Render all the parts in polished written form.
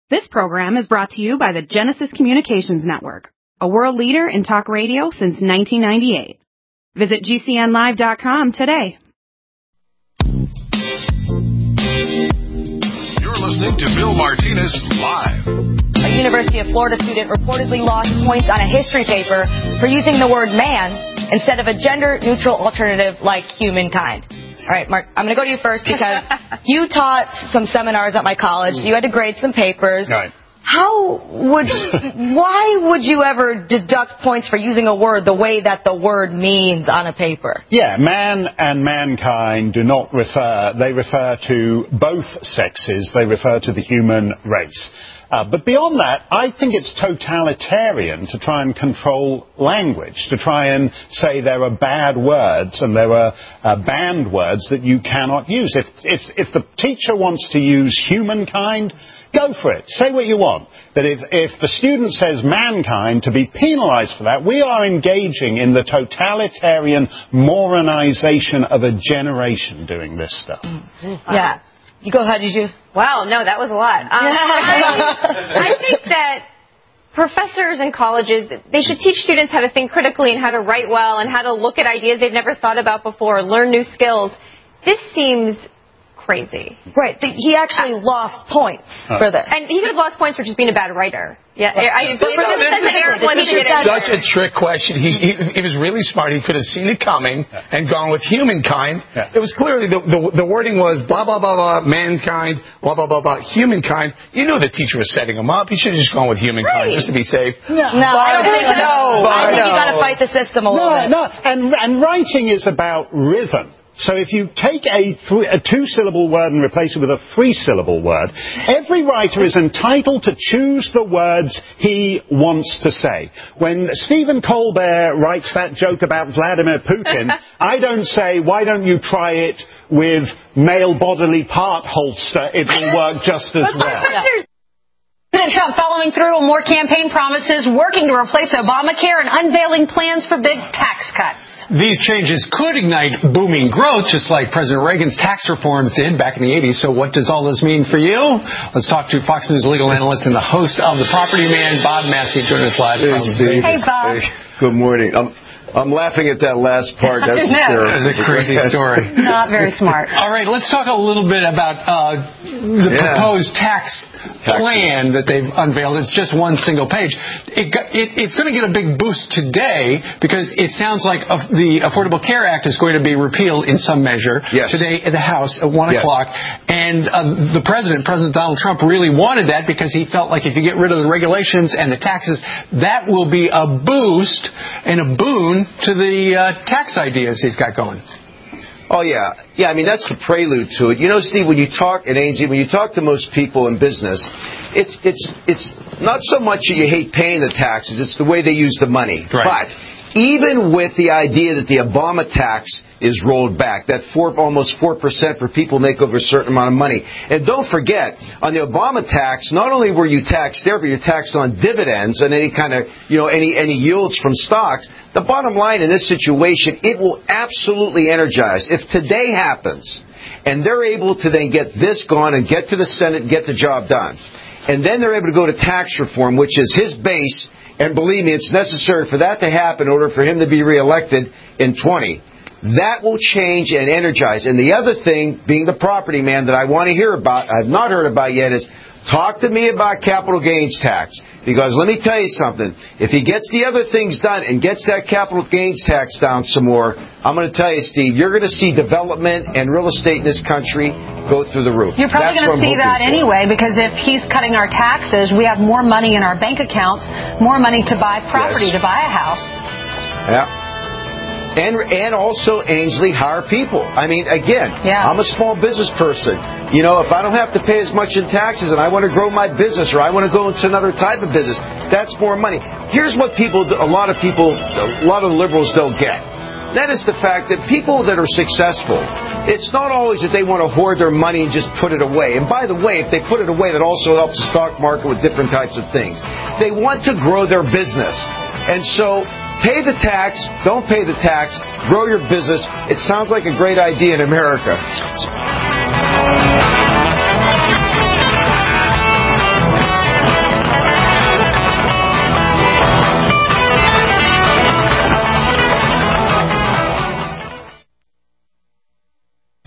This program is brought to you by the Genesis Communications Network, a world leader in talk radio since 1998. Visit GCNlive.com today. You're listening to Bill Martinez Live. A University of Florida student reportedly lost points on a history paper for using the word man instead of a gender-neutral alternative like humankind. All right, Mark, I'm going to go to you first because you taught some seminars at my college. You had to grade some papers. Right. Why would you ever deduct points for using a word the way that the word means on a paper? Yeah, man and mankind do not refer, they refer to both sexes, they refer to the human race. But beyond that, I think it's totalitarian to try and control language, to try and say there are bad words and there are banned words that you cannot use. If the teacher wants to use humankind, go for it. Say what you want. But if the student says mankind, to be penalized for that, we are engaging in the totalitarian moronization of a generation doing this stuff. Yeah. You go ahead, did you? Wow, no, that was a lot. I think that professors in colleges, they should teach students how to think critically and how to write well and how to look at ideas they've never thought about before, learn new skills. This seems crazy. Right. He actually lost points for this. And he could have lost points for just being a bad writer. Yeah, This is such a trick question. He was really smart. He could have seen it coming and gone with humankind. Yeah. It was clearly the wording was blah, blah, blah, blah, mankind, blah, blah, blah, blah, humankind. You knew the teacher was setting him up. He should have just gone with humankind just to be safe. No, I don't think so. I think you got to fight the system a little bit. No, and writing is about rhythm. So if you take a two-syllable word and replace it with a three-syllable word, every writer is entitled to choose the words he wants to say. When Stephen Colbert writes that joke about Vladimir Putin, I don't say, why don't you try it with male bodily part holster? It will work just as well. President Trump following through on more campaign promises, working to replace Obamacare and unveiling plans for big tax cuts. These changes could ignite booming growth, just like President Reagan's tax reforms did back in the 80s. So what does all this mean for you? Let's talk to Fox News legal analyst and the host of The Property Man, Bob Massey, joining us live. Hey, Bob. Hey, good morning. I'm laughing at that last part. That's a crazy story. Not very smart. All right, let's talk a little bit about the proposed tax plan that they've unveiled. It's just one single page. It's going to get a big boost today because it sounds like the Affordable Care Act is going to be repealed in some measure today at the House at 1 o'clock. And the President Donald Trump, really wanted that because he felt like if you get rid of the regulations and the taxes, that will be a boost and a boon to the tax ideas he's got going. Oh, yeah. Yeah, I mean, that's the prelude to it. You know, Steve, when you talk, and Ainsley, when you talk to most people in business, it's not so much that you hate paying the taxes, it's the way they use the money. Right. But even with the idea that the Obama tax is rolled back, that almost 4% for people make over a certain amount of money. And don't forget, on the Obama tax, not only were you taxed there, but you're taxed on dividends and any kind of, any yields from stocks. The bottom line in this situation, it will absolutely energize. If today happens, and they're able to then get this gone and get to the Senate and get the job done, and then they're able to go to tax reform, which is his base, and believe me, it's necessary for that to happen in order for him to be reelected in 20. That will change and energize. And the other thing, being the property man, that I want to hear about, I've not heard about yet, is talk to me about capital gains tax. Because let me tell you something. If he gets the other things done and gets that capital gains tax down some more, I'm going to tell you, Steve, you're going to see development and real estate in this country go through the roof. You're probably going to see that anyway, because if he's cutting our taxes, we have more money in our bank accounts, more money to buy property, to buy a house. Yeah. And also, Ainsley, hire people. I mean, again, I'm a small business person. You know, if I don't have to pay as much in taxes and I want to grow my business or I want to go into another type of business, that's more money. Here's what a lot of the liberals don't get. That is the fact that people that are successful, it's not always that they want to hoard their money and just put it away. And by the way, if they put it away, that also helps the stock market with different types of things. They want to grow their business. And so, pay the tax, don't pay the tax, grow your business. It sounds like a great idea in America.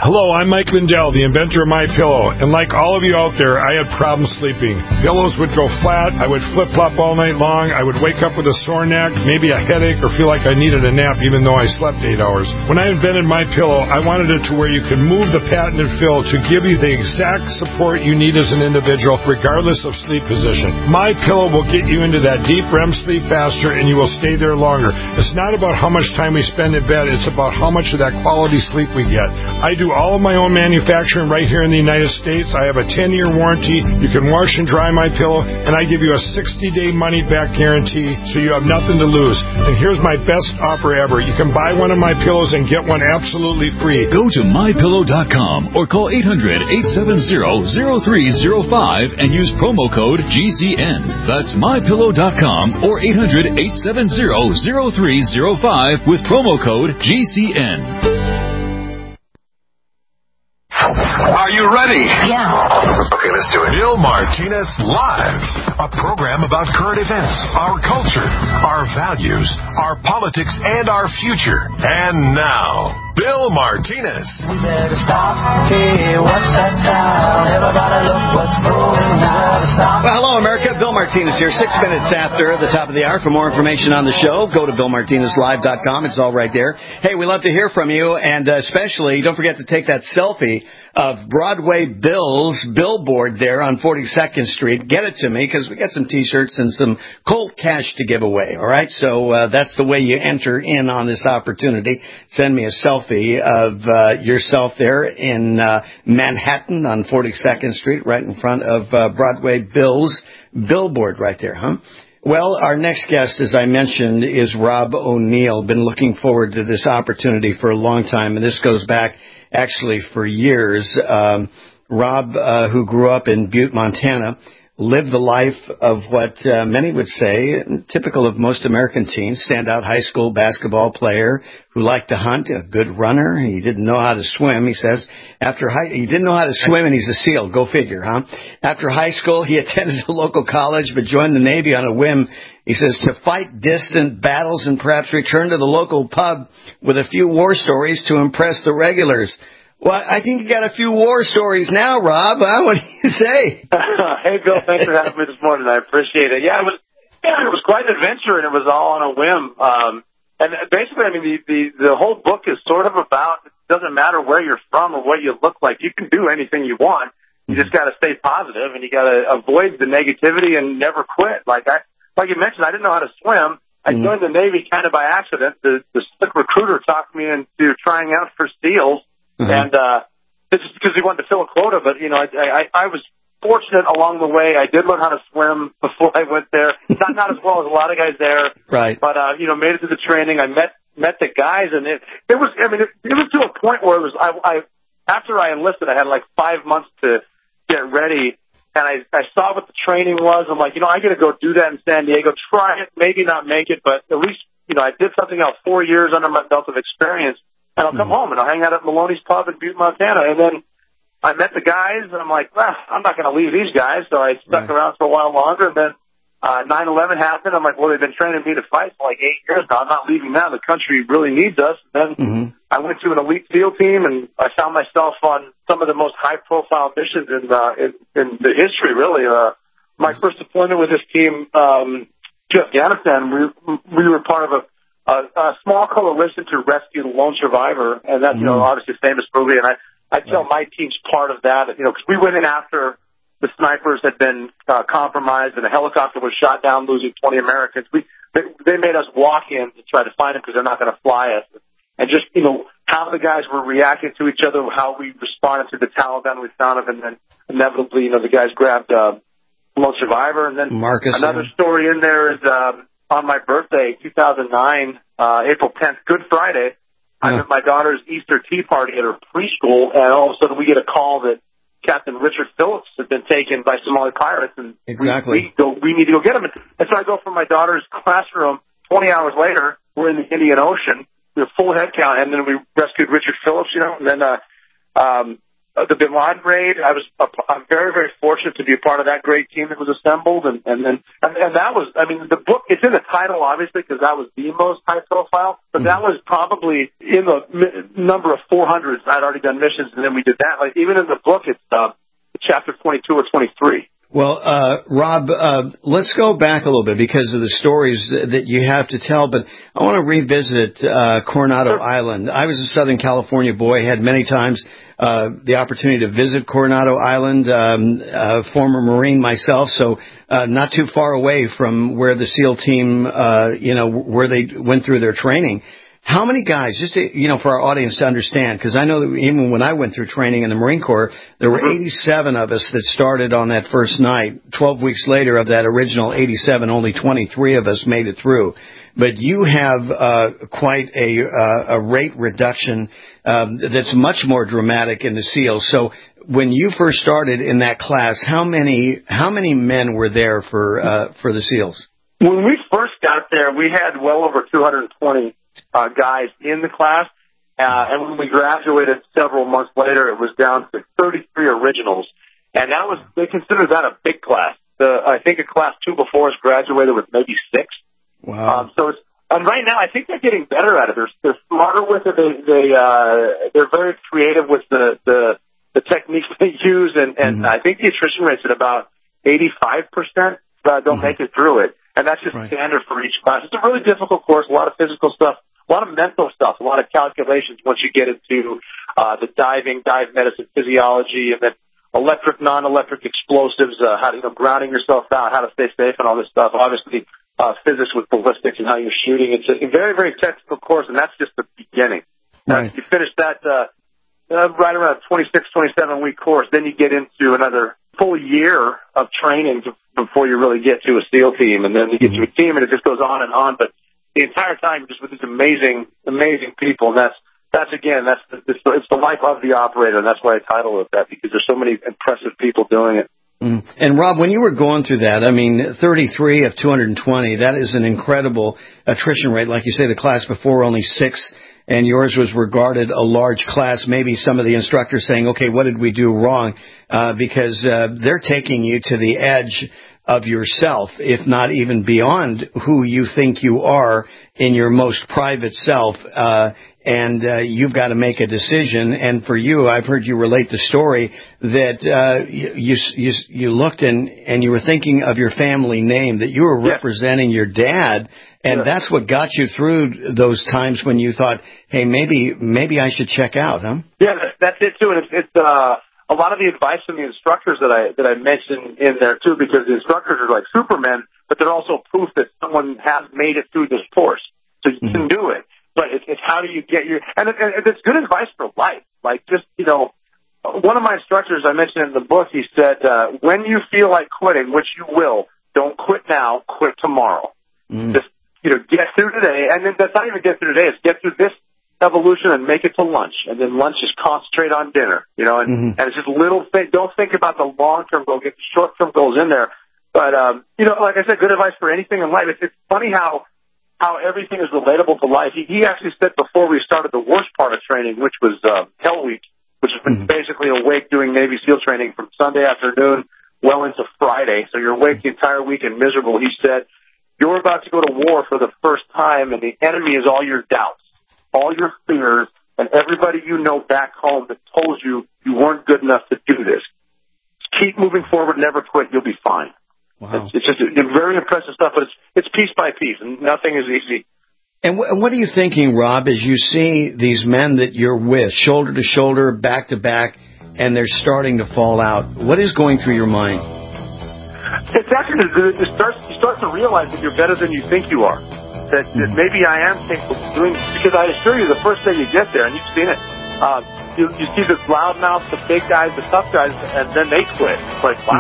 Hello, I'm Mike Lindell, the inventor of MyPillow, and like all of you out there, I had problems sleeping. Pillows would go flat, I would flip-flop all night long, I would wake up with a sore neck, maybe a headache, or feel like I needed a nap even though I slept 8 hours. When I invented MyPillow, I wanted it to where you could move the patented fill to give you the exact support you need as an individual, regardless of sleep position. MyPillow will get you into that deep REM sleep faster, and you will stay there longer. It's not about how much time we spend in bed, it's about how much of that quality sleep we get. I do all of my own manufacturing right here in the United States. I have a 10-year warranty. You can wash and dry MyPillow, and I give you a 60-day money-back guarantee, so you have nothing to lose. And here's my best offer ever. You can buy one of my pillows and get one absolutely free. Go to MyPillow.com or call 800-870-0305 and use promo code GCN. That's MyPillow.com or 800-870-0305 with promo code GCN. Are you ready? Yeah. Okay, let's do it. Bill Martinez Live, a program about current events, our culture, our values, our politics, and our future. And now, Bill Martinez. We better stop. Hey, what's that sound? Everybody look what's going on. Well, hello, America. Bill Martinez here, 6 minutes after the top of the hour. For more information on the show, go to BillMartinezLive.com. It's all right there. Hey, we love to hear from you, and especially don't forget to take that selfie of Broadway Bill's billboard there on 42nd Street. Get it to me, because we got some T-shirts and some cold cash to give away, all right? So that's the way you enter in on this opportunity. Send me a selfie of yourself there in Manhattan on 42nd Street, right in front of Broadway Bill's billboard right there, huh? Well, our next guest, as I mentioned, is Rob O'Neill. Been looking forward to this opportunity for a long time, and this goes back actually for years. Rob, who grew up in Butte, Montana, lived the life of what many would say, typical of most American teens, standout high school basketball player who liked to hunt, a good runner. He didn't know how to swim, he says. He didn't know how to swim, and he's a SEAL. Go figure, huh? After high school, he attended a local college but joined the Navy on a whim. He says, to fight distant battles and perhaps return to the local pub with a few war stories to impress the regulars. Well, I think you got a few war stories now, Rob. Huh? What do you say? Hey, Bill, thanks for having me this morning. I appreciate it. Yeah, it was quite an adventure, and it was all on a whim. And basically, I mean, the whole book is sort of about, it doesn't matter where you're from or what you look like. You can do anything you want. You just got to stay positive, and you got to avoid the negativity and never quit. Like you mentioned, I didn't know how to swim. I joined the Navy kind of by accident. The slick recruiter talked me into trying out for SEALs. And this is because he wanted to fill a quota, but, you know, I was fortunate along the way. I did learn how to swim before I went there. Not as well as a lot of guys there. Right. But, you know, made it to the training. I met the guys, and it was to a point where it was, after I enlisted, I had like 5 months to get ready, and I saw what the training was. I'm like, you know, I got to go do that in San Diego, try it, maybe not make it, but at least, you know, I did something else, 4 years under my belt of experience. And I'll come home, and I'll hang out at Maloney's Pub in Butte, Montana. And then I met the guys, and I'm like, I'm not going to leave these guys. So I stuck around for a while longer. And then 9/11 happened. I'm like, well, they've been training me to fight for like 8 years now. I'm not leaving now. The country really needs us. And then I went to an elite SEAL team, and I found myself on some of the most high-profile missions in the history, really. My first deployment with this team to Afghanistan, we were part of a small coalition to rescue the lone survivor, and that's, you know, obviously a famous movie, and I tell my team's part of that, you know, because we went in after the snipers had been compromised and a helicopter was shot down, losing 20 Americans. They made us walk in to try to find them because they're not going to fly us. And just, you know, how the guys were reacting to each other, how we responded to the Taliban we found them, and then inevitably, you know, the guys grabbed lone survivor. And then Marcus, another story in there is on my birthday, 2009, April 10th, Good Friday, I'm at my daughter's Easter tea party at her preschool, and all of a sudden we get a call that Captain Richard Phillips had been taken by Somali pirates, and we need to go get him. And so I go from my daughter's classroom. 20 hours later, we're in the Indian Ocean. We have full head count, and then we rescued Richard Phillips, you know, and then the Bin Laden raid. I'm very, very fortunate to be a part of that great team that was assembled, and that was, I mean, the book, it's in the title, obviously, because that was the most high profile, but that was probably in the number of 400s. I'd already done missions, and then we did that. Like, even in the book, it's chapter 22 or 23. Well, Rob, let's go back a little bit because of the stories that you have to tell, but I want to revisit Coronado Island. I was a Southern California boy, had many times the opportunity to visit Coronado Island, former Marine myself, so not too far away from where the SEAL team, where they went through their training. How many guys, just to, for our audience to understand, because I know that even when I went through training in the Marine Corps, there were 87 of us that started on that first night. 12 weeks later, of that original 87, only 23 of us made it through. But you have quite a rate reduction that's much more dramatic in the SEALs. So when you first started in that class, how many men were there for the SEALs? When we first got there, we had well over 220 guys in the class, and when we graduated several months later, it was down to 33 originals, and they considered that a big class. I think a class 2 before us graduated with maybe 6. Wow. And right now, I think they're getting better at it. They're smarter with it. They're very creative with the techniques they use, and I think the attrition rate's at about 85%. Don't make it through it. And that's just standard for each class. It's a really difficult course, a lot of physical stuff, a lot of mental stuff, a lot of calculations once you get into the dive medicine, physiology, and then electric, non-electric explosives, how to, grounding yourself out, how to stay safe and all this stuff. Obviously, physics with ballistics and how you're shooting. It's a very, very technical course, and that's just the beginning. Right. You finish that right around a 26, 27-week course, then you get into another full year of training before you really get to a SEAL team, and then you get to a team, and it just goes on and on. But the entire time, you're just with these amazing, amazing people, and that's it's the life of the operator, and that's why I title it that, because there's so many impressive people doing it. And Rob, when you were going through that, I mean, 33 of 220, that is an incredible attrition rate. Like you say, the class before only 6, and yours was regarded a large class. Maybe some of the instructors saying, okay, what did we do wrong? Because they're taking you to the edge of yourself, if not even beyond who you think you are in your most private self. And you've got to make a decision. And for you, I've heard you relate the story that you looked and you were thinking of your family name, that you were representing your dad. And that's what got you through those times when you thought, hey, maybe I should check out, huh? Yeah, that's it, too. And it's a lot of the advice from the instructors that I mentioned in there, too, because the instructors are like supermen, but they're also proof that someone has made it through this course. So you can do it. But it's how do you get your... And it's good advice for life. Like, just, one of my instructors I mentioned in the book, he said, when you feel like quitting, which you will, don't quit now, quit tomorrow. Just, get through today. And then that's not even get through today. It's get through this evolution and make it to lunch. And then lunch is concentrate on dinner, and it's just little things. Don't think about the long-term goal. Get the short-term goals in there. But, like I said, good advice for anything in life. It's funny how everything is relatable to life. He actually said before we started the worst part of training, which was Hell Week, which has been basically awake doing Navy SEAL training from Sunday afternoon well into Friday. So you're awake the entire week and miserable. He said, you're about to go to war for the first time, and the enemy is all your doubts, all your fears, and everybody you know back home that told you weren't good enough to do this. Keep moving forward, never quit, you'll be fine. Wow. It's just very impressive stuff, but it's piece by piece, and nothing is easy. And what are you thinking, Rob, as you see these men that you're with, shoulder to shoulder, back to back, and they're starting to fall out? What is going through your mind? It's actually, you start to realize that you're better than you think you are. That maybe I am capable of doing this. Because I assure you, the first day you get there, and you've seen it, you see the loudmouths, the big guys, the tough guys, and then they quit. It's like, wow.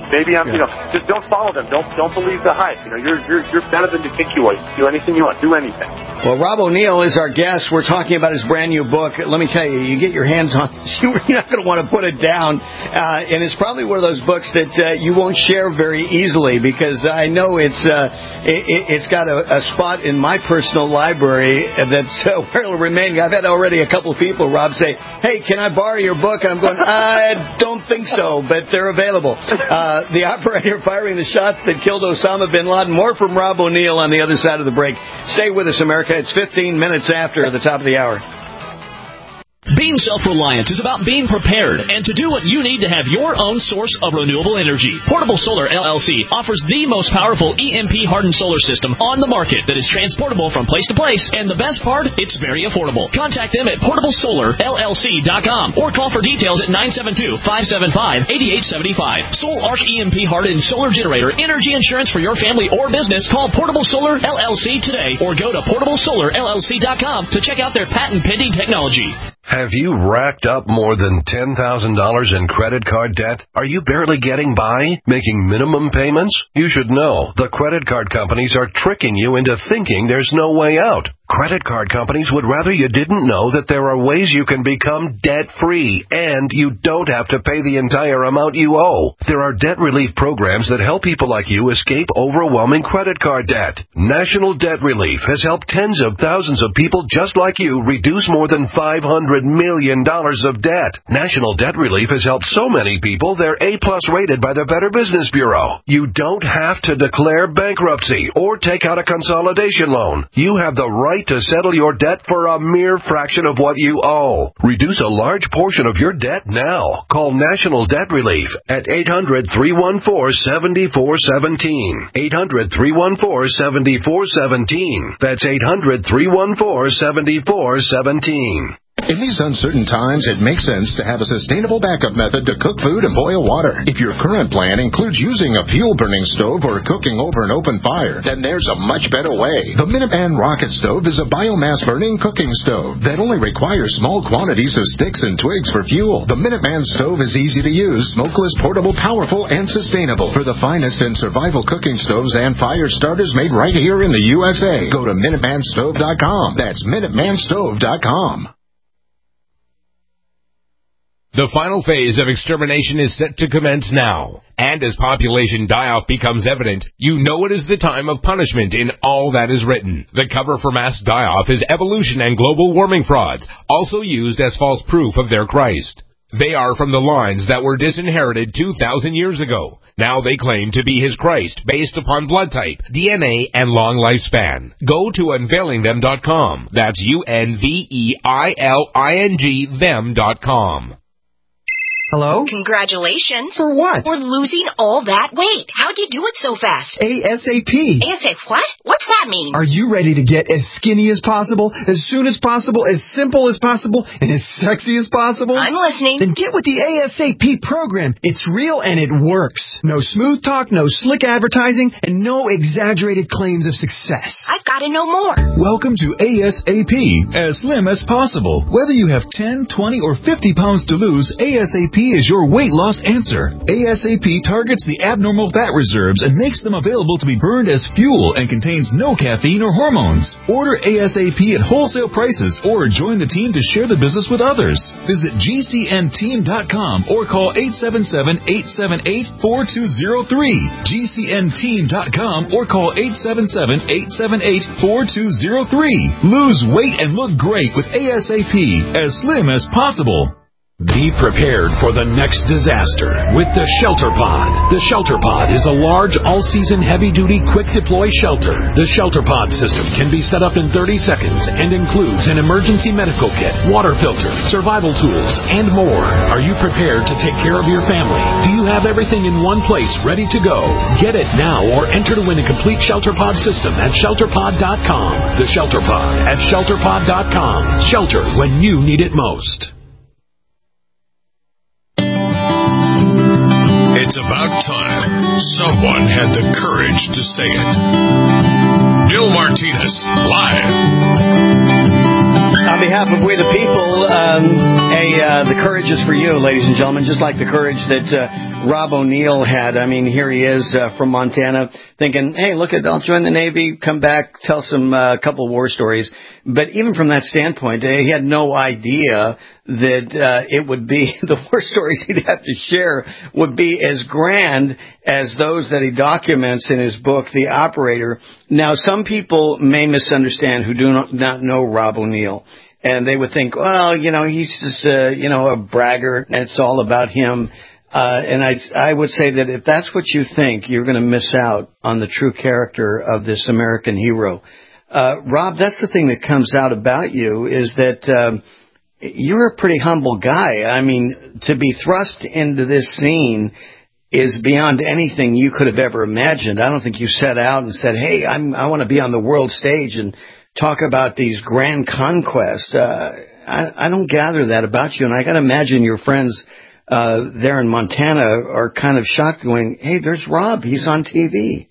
Maybe I'm, just don't follow them. Don't believe the hype. You're better than you think you are. Do anything you want. Do anything. Well, Rob O'Neill is our guest. We're talking about his brand new book. Let me tell you, you get your hands on this, you're not going to want to put it down. And it's probably one of those books that you won't share very easily, because I know it's got a spot in my personal library that's where it'll remain. I've had already a couple of people, Rob, say, hey, can I borrow your book? And I'm going, I don't think so, but they're available. The operator firing the shots that killed Osama bin Laden. More from Rob O'Neill on the other side of the break. Stay with us, America. It's 15 minutes after the top of the hour. Being self-reliant is about being prepared and to do what you need to have your own source of renewable energy. Portable Solar LLC offers the most powerful EMP-hardened solar system on the market that is transportable from place to place, and the best part, it's very affordable. Contact them at portablesolarllc.com or call for details at 972-575-8875. Soul Arc EMP-hardened solar generator energy insurance for your family or business. Call Portable Solar LLC today or go to portablesolarllc.com to check out their patent-pending technology. Have you racked up more than $10,000 in credit card debt? Are you barely getting by, making minimum payments? You should know the credit card companies are tricking you into thinking there's no way out. Credit card companies would rather you didn't know that there are ways you can become debt-free, and you don't have to pay the entire amount you owe. There are debt relief programs that help people like you escape overwhelming credit card debt. National Debt Relief has helped tens of thousands of people just like you reduce more than $500 million of debt. National Debt Relief has helped so many people they're A-plus rated by the Better Business Bureau. You don't have to declare bankruptcy or take out a consolidation loan. You have the right to settle your debt for a mere fraction of what you owe. Reduce a large portion of your debt now. Call National Debt Relief at 800-314-7417. 800-314-7417. That's 800-314-7417. In these uncertain times, it makes sense to have a sustainable backup method to cook food and boil water. If your current plan includes using a fuel-burning stove or cooking over an open fire, then there's a much better way. The Minuteman Rocket Stove is a biomass-burning cooking stove that only requires small quantities of sticks and twigs for fuel. The Minuteman Stove is easy to use, smokeless, portable, powerful, and sustainable. For the finest in survival cooking stoves and fire starters made right here in the USA, go to MinutemanStove.com. That's MinutemanStove.com. The final phase of extermination is set to commence now. And as population die-off becomes evident, you know it is the time of punishment in all that is written. The cover for mass die-off is evolution and global warming frauds, also used as false proof of their Christ. They are from the lines that were disinherited 2,000 years ago. Now they claim to be his Christ based upon blood type, DNA, and long lifespan. Go to unveilingthem.com. That's UNVEILING them.com. Hello? Congratulations. For what? For losing all that weight. How'd you do it so fast? ASAP. ASAP what? What's that mean? Are you ready to get as skinny as possible, as soon as possible, as simple as possible, and as sexy as possible? I'm listening. Then get with the ASAP program. It's real and it works. No smooth talk, no slick advertising, and no exaggerated claims of success. I've got to know more. Welcome to ASAP, as slim as possible. Whether you have 10, 20, or 50 pounds to lose, ASAP is your weight loss answer. ASAP targets the abnormal fat reserves and makes them available to be burned as fuel and contains no caffeine or hormones. Order ASAP at wholesale prices or join the team to share the business with others. Visit GCNteam.com or call 877-878-4203. GCNteam.com or call 877-878-4203. Lose weight and look great with ASAP, as slim as possible. Be prepared for the next disaster with the Shelter Pod. The Shelter Pod is a large, all-season, heavy-duty, quick-deploy shelter. The Shelter Pod system can be set up in 30 seconds and includes an emergency medical kit, water filter, survival tools, and more. Are you prepared to take care of your family? Do you have everything in one place ready to go? Get it now or enter to win a complete Shelter Pod system at ShelterPod.com. The Shelter Pod at ShelterPod.com. Shelter when you need it most. It's about time someone had the courage to say it. Bill Martinez, live. On behalf of We the People, the courage is for you, ladies and gentlemen, just like the courage that Rob O'Neill had. I mean, here he is from Montana thinking, hey, look, I'll join the Navy, come back, tell some couple war stories. But even from that standpoint, he had no idea that it would be, the war stories he'd have to share would be as grand as those that he documents in his book, The Operator. Now, some people may misunderstand who do not know Rob O'Neill. And they would think, well, he's just, a braggart, and it's all about him. And I would say that if that's what you think, you're going to miss out on the true character of this American hero. Rob, that's the thing that comes out about you is that you're a pretty humble guy. I mean, to be thrust into this scene is beyond anything you could have ever imagined. I don't think you set out and said, hey, I want to be on the world stage and talk about these grand conquests. I don't gather that about you, and I got to imagine your friends there in Montana are kind of shocked going, hey, there's Rob. He's on TV.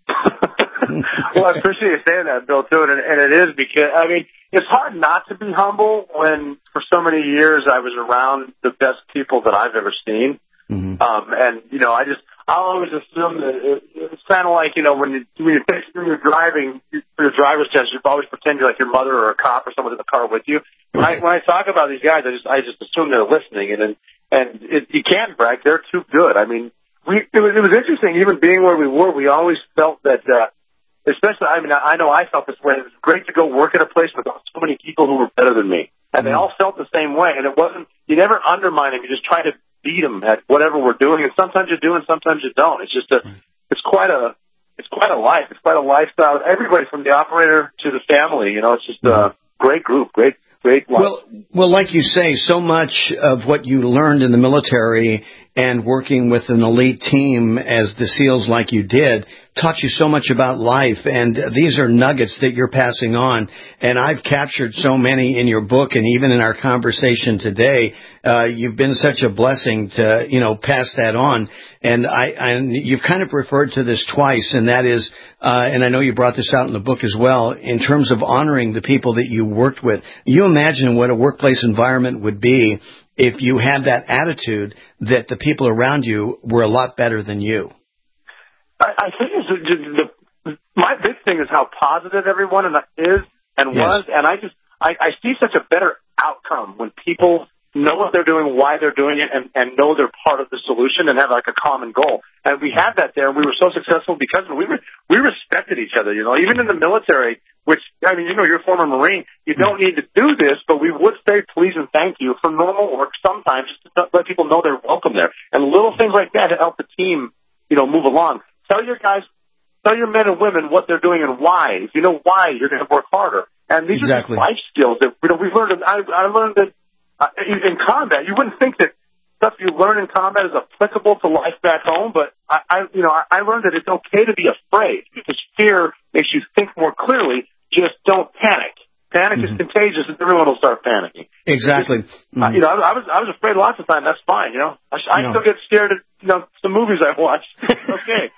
Well, I appreciate you saying that, Bill, too. And it is because, I mean, it's hard not to be humble when for so many years I was around the best people that I've ever seen. Mm-hmm. And, I'll always assume that it's kind of like, when you're driving for your driver's test, you always pretend you're like your mother or a cop or someone in the car with you. When I talk about these guys, I just assume they're listening. You can't brag. They're too good. I mean, it was interesting, even being where we were, we always felt that, especially, I mean, I know I felt this way. It was great to go work at a place with so many people who were better than me. And they all felt the same way. And it wasn't, you never undermine them. You just try to beat them at whatever we're doing. And sometimes you do and sometimes you don't. It's just it's quite a life. It's quite a lifestyle. Everybody from the operator to the family, it's just a great group, great life. Well, like you say, so much of what you learned in the military and working with an elite team as the SEALs like you did taught you so much about life, and these are nuggets that you're passing on. And I've captured so many in your book, and even in our conversation today, you've been such a blessing to, pass that on. And you've kind of referred to this twice, and that is, and I know you brought this out in the book as well, in terms of honoring the people that you worked with. You imagine what a workplace environment would be if you had that attitude that the people around you were a lot better than you. I think my big thing is how positive everyone is and was, and I see such a better outcome when people know what they're doing, why they're doing it, and know they're part of the solution and have like a common goal. And we had that there, and we were so successful because we respected each other. Even in the military, which I mean, you're a former Marine, you don't need to do this, but we would say please and thank you for normal work sometimes, just to let people know they're welcome there, and little things like that to help the team, move along. Tell your men and women what they're doing and why. If you know why, you're going to work harder. And these are life skills that we learned. I learned that in combat, you wouldn't think that stuff you learn in combat is applicable to life back home, but I learned that it's okay to be afraid because fear makes you think more clearly. Just don't panic. Panic is contagious, and everyone will start panicking. Exactly. I was afraid lots of times. That's fine. I still get scared at some movies I watch. Okay.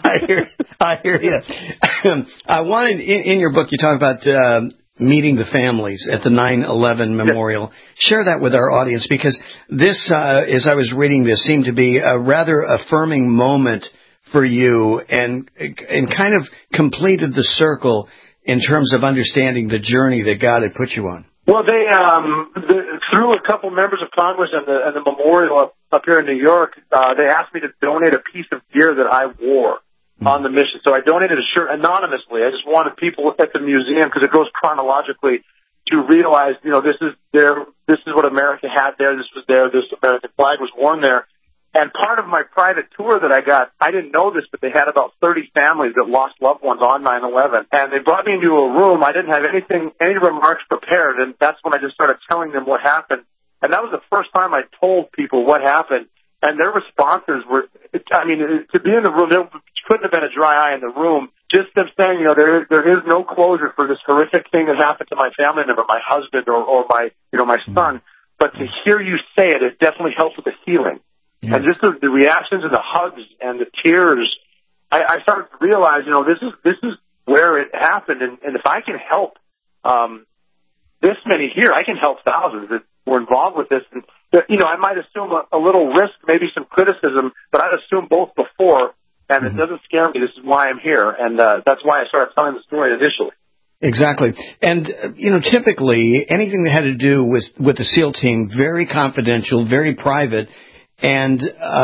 I hear you. I wanted in your book you talk about meeting the families at the 9/11 memorial. Share that with our audience because this, as I was reading this, seemed to be a rather affirming moment for you and kind of completed the circle in terms of understanding the journey that God had put you on. Well, they through a couple members of Congress and the memorial up here in New York, they asked me to donate a piece of gear that I wore on the mission. So I donated a shirt anonymously. I just wanted people at the museum, because it goes chronologically, to realize, this is what America had there. This was there. This American flag was worn there. And part of my private tour that I got, I didn't know this, but they had about 30 families that lost loved ones on 9/11. And they brought me into a room. I didn't have any remarks prepared. And that's when I just started telling them what happened. And that was the first time I told people what happened. And their responses were, to be in the room, there couldn't have been a dry eye in the room. Just them saying, there is no closure for this horrific thing that happened to my family member, my husband or my son. But to hear you say it definitely helps with the healing. Yeah. And just the reactions and the hugs and the tears, I started to realize, this is where it happened. And if I can help this many here, I can help thousands that were involved with this. I might assume a little risk, maybe some criticism, but I'd assume both before, and it doesn't scare me. This is why I'm here, and that's why I started telling the story initially. Exactly. And, typically anything that had to do with the SEAL team, very confidential, very private, and,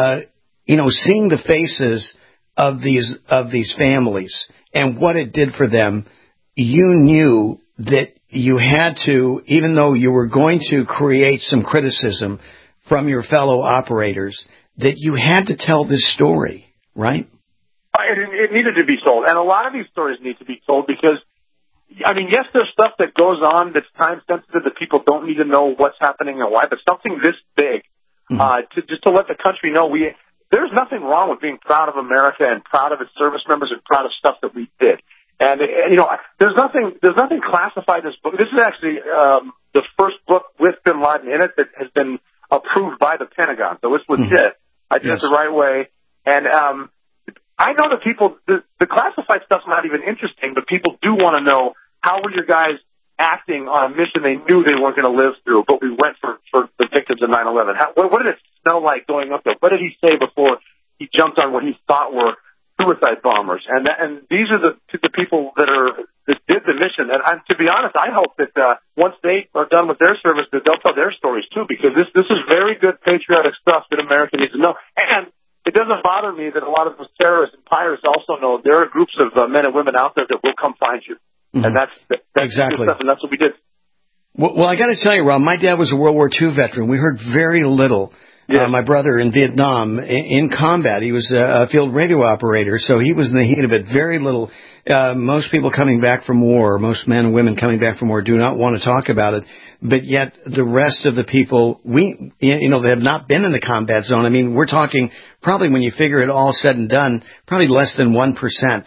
seeing the faces of these families and what it did for them, you knew that you had to, even though you were going to create some criticism from your fellow operators, that you had to tell this story, right? It needed to be told. And a lot of these stories need to be told because, yes, there's stuff that goes on that's time sensitive that people don't need to know what's happening and why, but something this big, to let the country know there's nothing wrong with being proud of America and proud of its service members and proud of stuff that we did. And there's nothing classified in this book. This is actually the first book with Bin Laden in it that has been approved by the Pentagon, so it's legit. I did it the right way, and I know that people, the classified stuff's not even interesting, but people do want to know how were your guys acting on a mission they knew they weren't going to live through, but we went for the victims of 9/11. What did it smell like going up there? What did he say before he jumped on what he thought were suicide bombers? And these are the people that did the mission. And to be honest, I hope that once they are done with their service, that they'll tell their stories too, because this is very good patriotic stuff that America needs to know. And it doesn't bother me that a lot of those terrorists and pirates also know there are groups of men and women out there that will come find you. And that's exactly good stuff, and that's what we did. Well, I got to tell you, Rob, my dad was a World War II veteran. We heard very little. My brother in Vietnam, in combat, he was a field radio operator, so he was in the heat of it. Very little. Most people coming back from war, most men and women coming back from war, do not want to talk about it. But yet, the rest of the people, they have not been in the combat zone. We're talking probably, when you figure it all said and done, probably less than 1%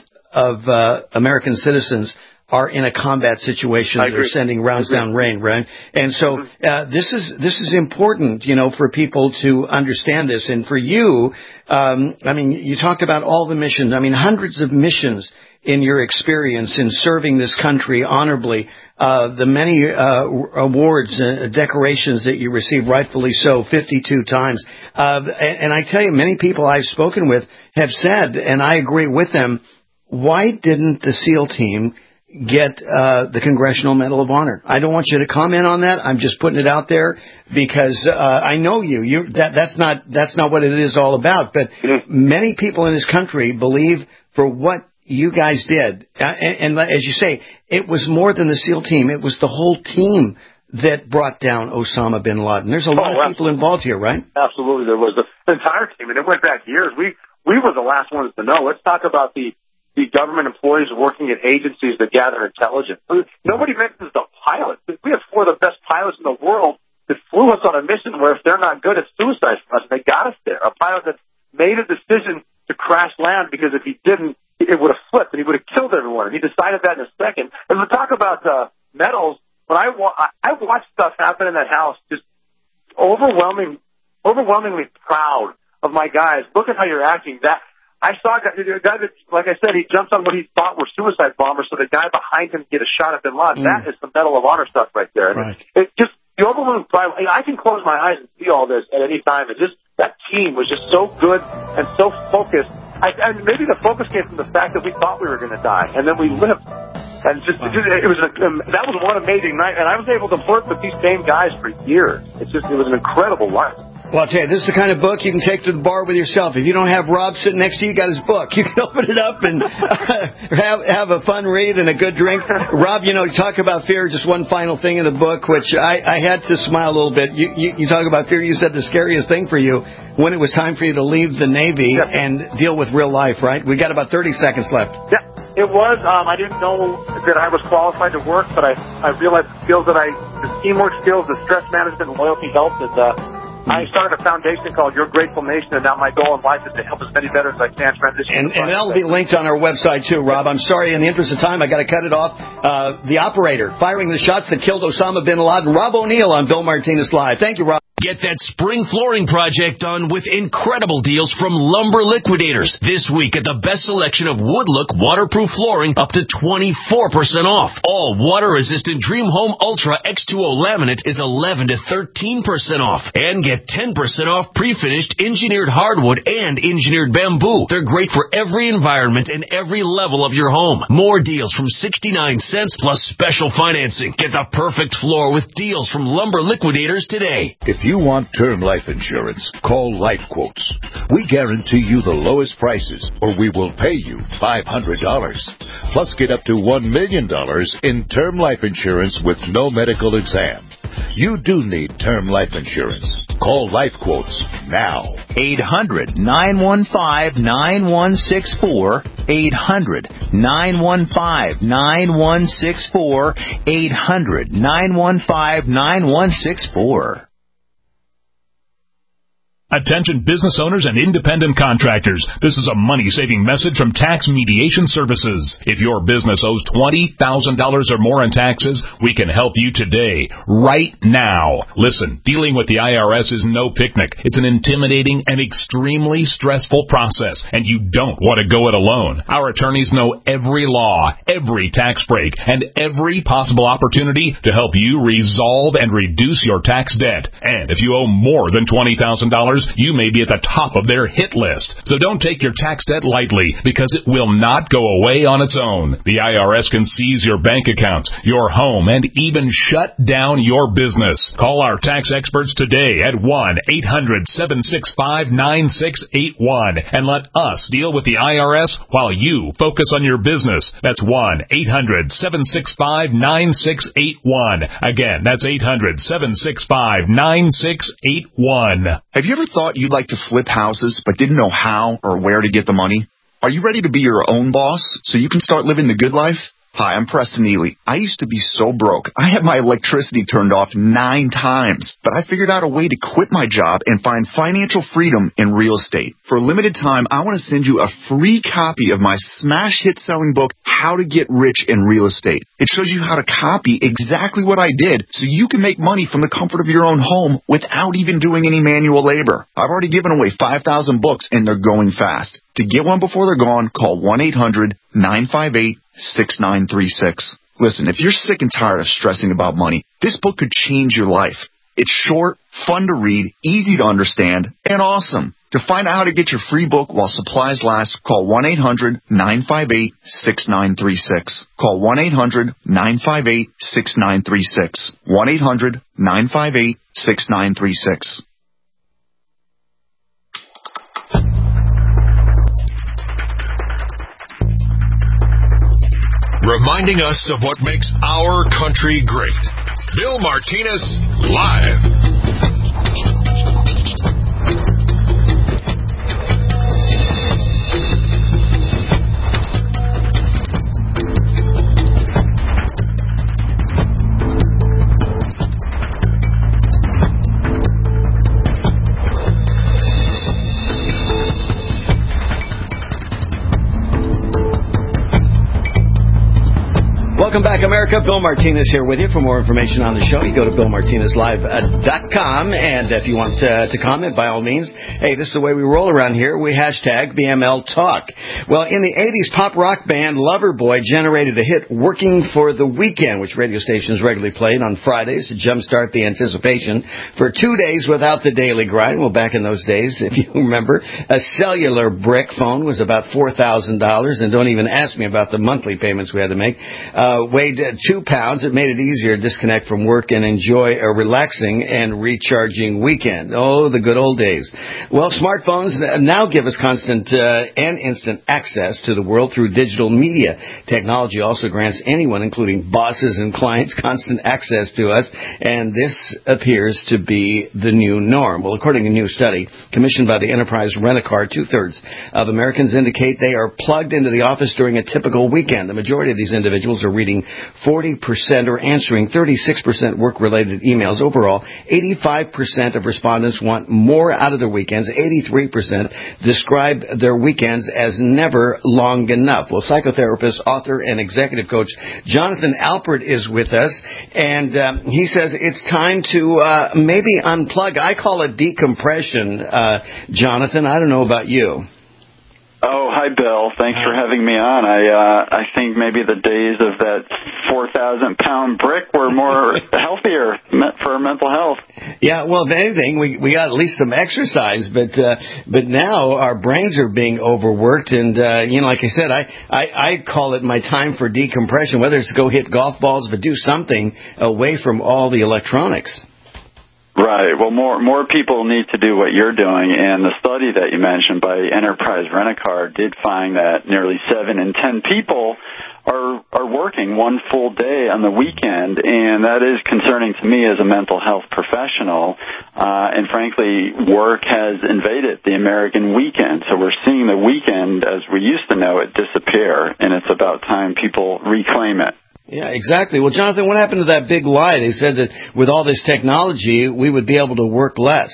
of American citizens are in a combat situation. They're sending rounds down range, right? And so this is important, for people to understand this. And for you, you talked about all the missions. Hundreds of missions in your experience in serving this country honorably. The many awards, decorations that you received, rightfully so, 52 times. And I tell you, many people I've spoken with have said, and I agree with them, why didn't the SEAL team get the Congressional Medal of Honor? I don't want you to comment on that. I'm just putting it out there because I know you. That's not what it is all about. But many people in this country believe for what you guys did, and as you say, it was more than the SEAL team. It was the whole team that brought down Osama bin Laden. There's a lot of people involved here, right? Absolutely, there was the entire team, and it went back years. We were the last ones to know. Let's talk about the government employees working at agencies that gather intelligence. Nobody mentions the pilots. We have four of the best pilots in the world that flew us on a mission where if they're not good, it's suicide for us. They got us there. A pilot that made a decision to crash land because if he didn't, it would have flipped and he would have killed everyone. And he decided that in a second. And we talk about medals. When I watched stuff happen in that house, just overwhelmingly proud of my guys. Look at how you're acting. I saw a guy that, like I said, he jumped on what he thought were suicide bombers, so the guy behind him get a shot at bin Laden. That is the Medal of Honor stuff right there. Right. It just, the overwhelming pride. I can close my eyes and see all this at any time. And just that team was just so good and so focused. And maybe the focus came from the fact that we thought we were going to die, and then we lived. And that was one amazing night. And I was able to flirt with these same guys for years. It was an incredible life. Well, I'll tell you, this is the kind of book you can take to the bar with yourself. If you don't have Rob sitting next to you, you got his book. You can open it up and have a fun read and a good drink. Rob, talk about fear, just one final thing in the book, which I had to smile a little bit. You talk about fear. You said the scariest thing for you when it was time for you to leave the Navy and deal with real life, right? We got about 30 seconds left. Yeah, it was. I didn't know that I was qualified to work, but I realized the teamwork skills, the stress management, and loyalty helped. I started a foundation called Your Grateful Nation, and now my goal in life is to help as many veterans as I can transition. And that'll be linked on our website, too, Rob. I'm sorry, in the interest of time, I got to cut it off. The operator firing the shots that killed Osama bin Laden, Rob O'Neill on Bill Martinez Live. Thank you, Rob. Get that spring flooring project done with incredible deals from Lumber Liquidators. This week at the best selection of Woodlook waterproof flooring up to 24% off. All water-resistant Dream Home Ultra X2O laminate is 11 to 13% off. And get 10% off pre-finished engineered hardwood and engineered bamboo. They're great for every environment and every level of your home. More deals from 69 cents plus special financing. Get the perfect floor with deals from Lumber Liquidators today. If you want term life insurance, call Life Quotes. We guarantee you the lowest prices, or we will pay you $500. Plus, get up to $1 million in term life insurance with no medical exam. You do need term life insurance. Call Life Quotes now. 800-915-9164. 800-915-9164. 800-915-9164. Attention business owners and independent contractors. This is a money-saving message from Tax Mediation Services. If your business owes $20,000 or more in taxes, we can help you today, right now. Listen, dealing with the IRS is no picnic. It's an intimidating and extremely stressful process, and you don't want to go it alone. Our attorneys know every law, every tax break, and every possible opportunity to help you resolve and reduce your tax debt. And if you owe more than $20,000, you may be at the top of their hit list. So don't take your tax debt lightly, because it will not go away on its own. The IRS can seize your bank accounts, your home, and even shut down your business. Call our tax experts today at 1-800-765-9681 and let us deal with the IRS while you focus on your business. That's 1-800-765-9681. Again, that's 800-765-9681. Have you ever thought you'd like to flip houses but didn't know how or where to get the money? Are you ready to be your own boss so you can start living the good life? Hi, I'm Preston Ely. I used to be so broke. I had my electricity turned off 9 times, but I figured out a way to quit my job and find financial freedom in real estate. For a limited time, I want to send you a free copy of my smash hit selling book, How to Get Rich in Real Estate. It shows you how to copy exactly what I did so you can make money from the comfort of your own home without even doing any manual labor. I've already given away 5,000 books and they're going fast. To get one before they're gone, call 1-800-958-6936. Listen, if you're sick and tired of stressing about money, this book could change your life. It's short, fun to read, easy to understand, and awesome. To find out how to get your free book while supplies last, call 1-800-958-6936. Call 1-800-958-6936. 1-800-958-6936. Reminding us of what makes our country great. Bill Martinez, live. Welcome back, America. Bill Martinez here with you. For more information on the show, you go to BillMartinezLive.com. And if you want to comment, by all means, hey, this is the way we roll around here. We hashtag BML Talk. Well, in the 80s, pop rock band Loverboy generated a hit, Working for the Weekend, which radio stations regularly played on Fridays to jumpstart the anticipation for 2 days without the daily grind. Well, back in those days, if you remember, a cellular brick phone was about $4,000. And don't even ask me about the monthly payments we had to make. Weighed 2 pounds. It made it easier to disconnect from work and enjoy a relaxing and recharging weekend. Oh, the good old days. Well, smartphones now give us constant and instant access to the world through digital media. Technology also grants anyone, including bosses and clients, constant access to us, and this appears to be the new norm. Well, according to a new study commissioned by the Enterprise Rent-A-Car, 2/3 of Americans indicate they are plugged into the office during a typical weekend. The majority of these individuals are reading 40% or answering 36% work-related emails. Overall, 85% of respondents want more out of their weekends. 83% describe their weekends as never long enough. Well, psychotherapist, author, and executive coach Jonathan Alpert is with us, and he says it's time to maybe unplug. I call it decompression, Jonathan. I don't know about you. Oh, hi, Bill. Thanks for having me on. I think maybe the days of that 4,000-pound brick were more healthier for mental health. Yeah, well, if anything, we got at least some exercise, but now our brains are being overworked, and like I said, I call it my time for decompression. Whether it's to go hit golf balls, but do something away from all the electronics. Right. Well, more people need to do what you're doing, and the study that you mentioned by Enterprise Rent-A-Car did find that nearly 7 in 10 people are working one full day on the weekend, and that is concerning to me as a mental health professional. And frankly, work has invaded the American weekend, so we're seeing the weekend as we used to know it disappear, and it's about time people reclaim it. Yeah, exactly. Well, Jonathan, what happened to that big lie? They said that with all this technology, we would be able to work less.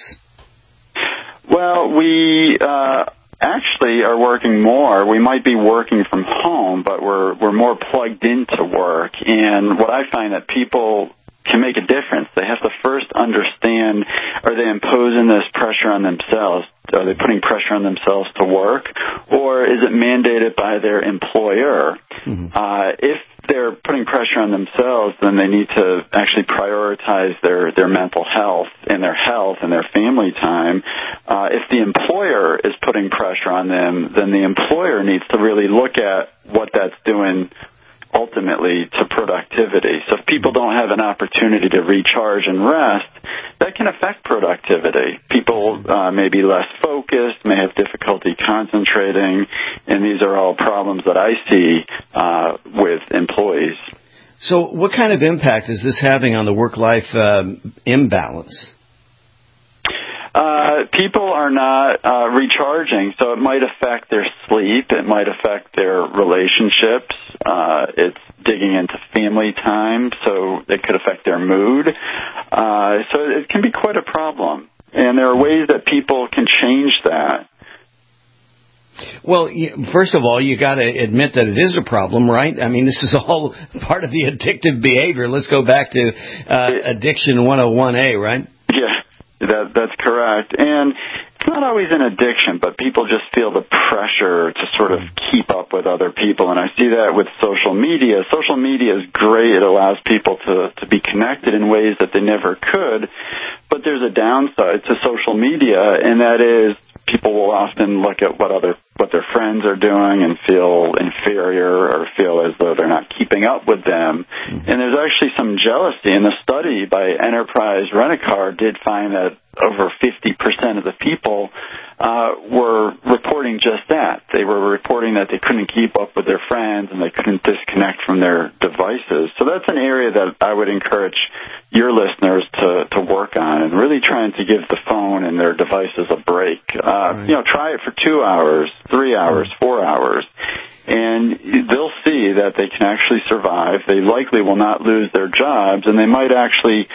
Well, we actually are working more. We might be working from home, but we're more plugged into work. And what I find that people can make a difference. They have to first understand, are they imposing this pressure on themselves? Are they putting pressure on themselves to work? Or is it mandated by their employer? Mm-hmm. If they're putting pressure on themselves, then they need to actually prioritize their mental health and their family time. If the employer is putting pressure on them, then the employer needs to really look at what that's doing ultimately to productivity. So if people don't have an opportunity to recharge and rest, that can affect productivity. People may be less focused, may have difficulty concentrating, and these are all problems that I see with employees. So what kind of impact is this having on the work-life imbalance? People are not recharging, so it might affect their sleep. It might affect their relationships. It's digging into family time, so it could affect their mood. So it can be quite a problem, and there are ways that people can change that. Well, first of all, you got to admit that it is a problem, right? I mean, this is all part of the addictive behavior. Let's go back to Addiction 101A, right? Yeah, that's correct. And it's not always an addiction, but people just feel the pressure to sort of keep up with other people. And I see that with social media. Social media is great. It allows people to be connected in ways that they never could. But there's a downside to social media, and that is people will often look at what their friends are doing and feel inferior or feel as though they're not keeping up with them. Mm-hmm. And there's actually some jealousy. And the study by Enterprise Rent-A-Car did find that over 50% of the people were reporting just that. They were reporting that they couldn't keep up with their friends and they couldn't disconnect from their devices. So that's an area that I would encourage your listeners to work on and really trying to give the phone and their devices a break. Try it for 2 hours, 3 hours, 4 hours. And they'll see that they can actually survive. They likely will not lose their jobs, and they might actually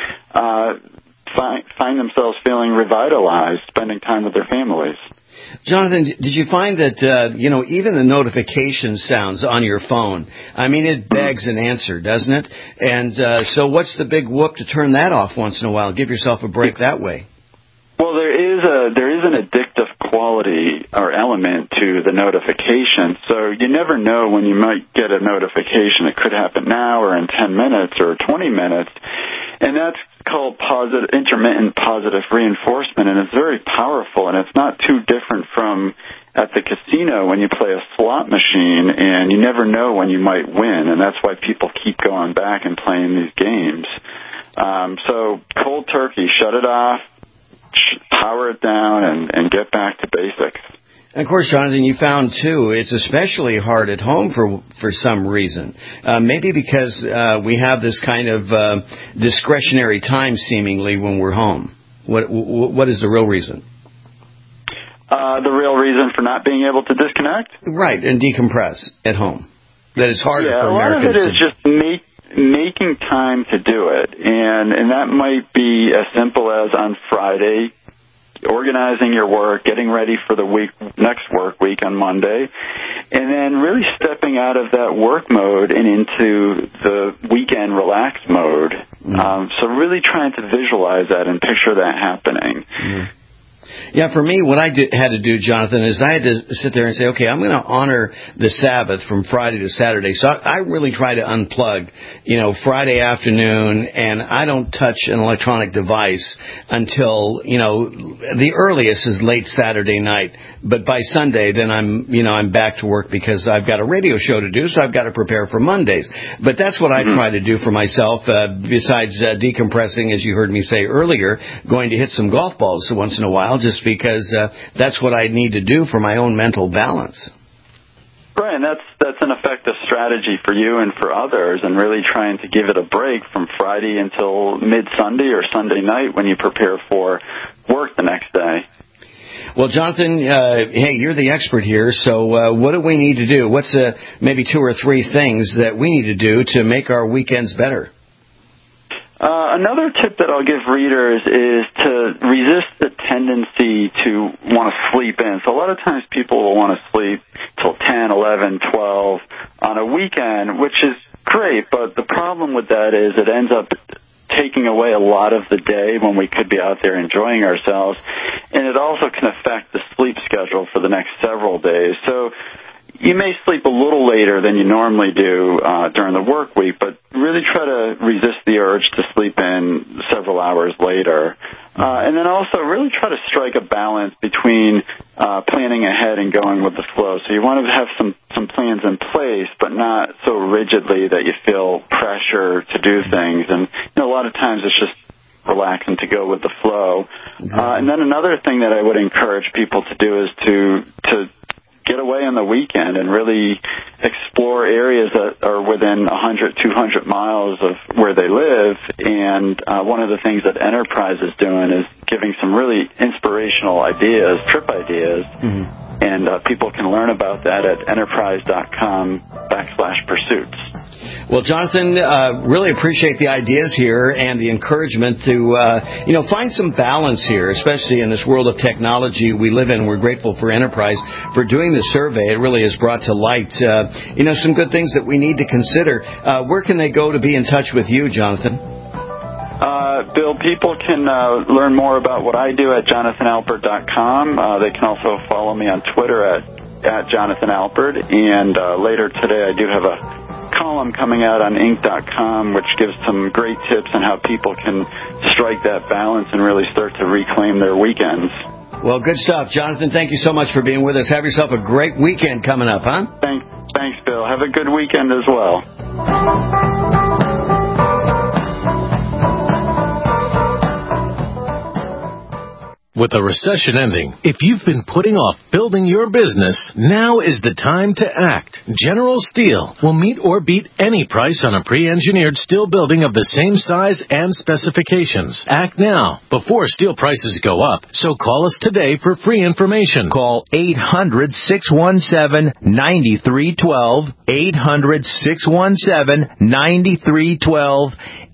find themselves feeling revitalized, spending time with their families. Jonathan, did you find that, even the notification sounds on your phone, I mean, it begs an answer, doesn't it? And so what's the big whoop to turn that off once in a while? Give yourself a break that way. Well, there is an addictive quality or element to the notification. So you never know when you might get a notification. It could happen now or in 10 minutes or 20 minutes. And that's called intermittent positive reinforcement, and it's very powerful, and it's not too different from at the casino when you play a slot machine, and you never know when you might win, and that's why people keep going back and playing these games. So cold turkey, shut it off, power it down, and get back to basics. And of course, Jonathan, you found, too, it's especially hard at home for some reason. Maybe because we have this kind of discretionary time, seemingly, when we're home. What is the real reason? The real reason for not being able to disconnect? Right, and decompress at home. that it's harder Yeah, for a lot of Americans. it is just making time to do it, and that might be as simple as on Friday, organizing your work, getting ready for the next work week on Monday, and then really stepping out of that work mode and into the weekend relax mode. So really trying to visualize that and picture that happening. Yeah, for me, what I had to do, Jonathan, is I had to sit there and say, okay, I'm going to honor the Sabbath from Friday to Saturday. So I really try to unplug, Friday afternoon, and I don't touch an electronic device until, the earliest is late Saturday night. But by Sunday, then I'm back to work because I've got a radio show to do, so I've got to prepare for Mondays. But that's what I try to do for myself, besides decompressing, as you heard me say earlier, going to hit some golf balls once in a while, just because that's what I need to do for my own mental balance. Right, and that's an effective strategy for you and for others, and really trying to give it a break from Friday until mid-Sunday or Sunday night when you prepare for work the next day. Well, Jonathan, hey, you're the expert here, so what do we need to do? What's maybe 2 or 3 things that we need to do to make our weekends better? Another tip that I'll give readers is to resist the tendency to want to sleep in. So a lot of times people will want to sleep till 10, 11, 12 on a weekend, which is great, but the problem with that is it ends up taking away a lot of the day when we could be out there enjoying ourselves, and it also can affect the sleep schedule for the next several days. So you may sleep a little later than you normally do during the work week, but really try to resist the urge to sleep in several hours later. And then also really try to strike a balance between planning ahead and going with the flow. So you want to have some plans in place, but not so rigidly that you feel pressure to do things. And a lot of times it's just relaxing to go with the flow. And then another thing that I would encourage people to do is to get away on the weekend and really explore areas that are within 100, 200 miles of where they live. And one of the things that Enterprise is doing is giving some really inspirational ideas, trip ideas. And people can learn about that at enterprise.com/pursuits. Well, Jonathan, really appreciate the ideas here and the encouragement to, find some balance here, especially in this world of technology we live in. We're grateful for Enterprise for doing this survey. It really has brought to light, some good things that we need to consider. Where can they go to be in touch with you, Jonathan? Bill, people can learn more about what I do at jonathanalpert.com. They can also follow me on Twitter at Jonathan Alpert. And later today I do have a column coming out on Inc.com, which gives some great tips on how people can strike that balance and really start to reclaim their weekends. Well, good stuff. Jonathan, thank you so much for being with us. Have yourself a great weekend coming up, huh? Thanks, Bill. Have a good weekend as well. With the recession ending, if you've been putting off building your business, now is the time to act. General Steel will meet or beat any price on a pre-engineered steel building of the same size and specifications. Act now, before steel prices go up. So call us today for free information. Call 800-617-9312. 800-617-9312.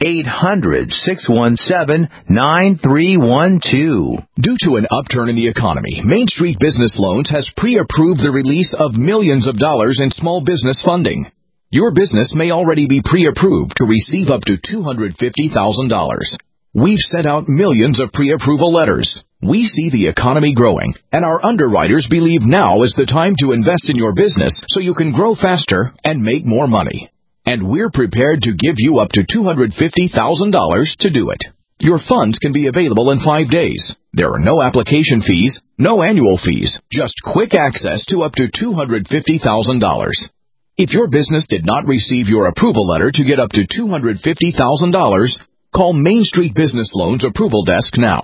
800-617-9312. Due to an upturn in the economy, Main Street Business Loans has pre-approved the release of millions of dollars in small business funding. Your business may already be pre-approved to receive up to $250,000. We've sent out millions of pre-approval letters. We see the economy growing, and our underwriters believe now is the time to invest in your business so you can grow faster and make more money. And we're prepared to give you up to $250,000 to do it. Your funds can be available in 5 days. There are no application fees, no annual fees, just quick access to up to $250,000. If your business did not receive your approval letter to get up to $250,000, call Main Street Business Loans Approval Desk now.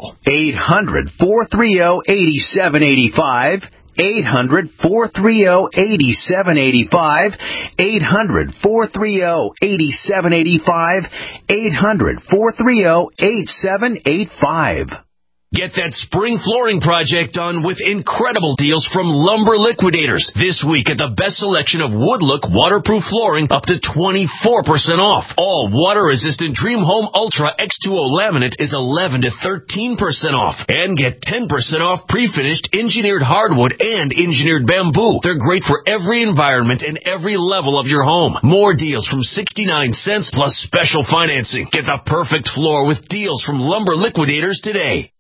800-430-8785. 800-430-8785. 800-430-8785. 800-430-8785. Get that spring flooring project done with incredible deals from Lumber Liquidators. This week at the best selection of Woodlook waterproof flooring up to 24% off. All water-resistant Dream Home Ultra X2O laminate is 11 to 13% off. And get 10% off pre-finished engineered hardwood and engineered bamboo. They're great for every environment and every level of your home. More deals from 69 cents plus special financing. Get the perfect floor with deals from Lumber Liquidators today.